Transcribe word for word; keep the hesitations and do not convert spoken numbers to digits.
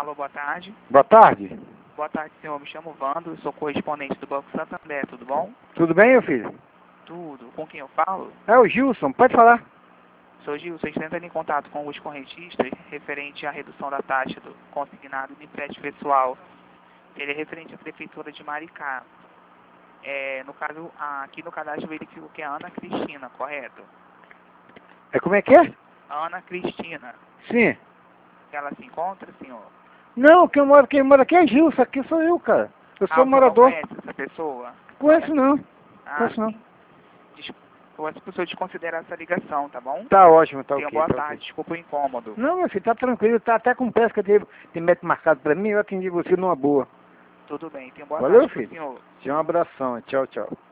Alô, boa tarde. Boa tarde. Boa tarde, senhor. Me chamo Vando, sou correspondente do Banco Santander, tudo bom? Tudo bem, meu filho? Tudo. Com quem eu falo? É o Gilson, pode falar. Sou Gil, vocês entram em contato com os correntistas referente à redução da taxa do consignado de empréstimo pessoal. Ele é referente à Prefeitura de Maricá. É, no caso, aqui no cadastro verifico que é Ana Cristina, correto? É como é que é? Ana Cristina. Sim. Ela se encontra, senhor? Não, quem mora, quem mora aqui é Gilson, aqui sou eu, cara. Eu sou Ah, você morador. não conhece essa pessoa? Conheço não. Ah, Conheço não. sim. Desculpa, essa pessoa desconsidera essa ligação, tá bom? Tá ótimo, tá Tenha ok. boa Tá tarde, ok. desculpa o incômodo. Não, meu filho, tá tranquilo, tá até com pesca que tem mete marcado pra mim, eu atendi você numa boa. Tudo bem, tenha boa Valeu, tarde pro filho. senhor. Tinha um abração, tchau, tchau.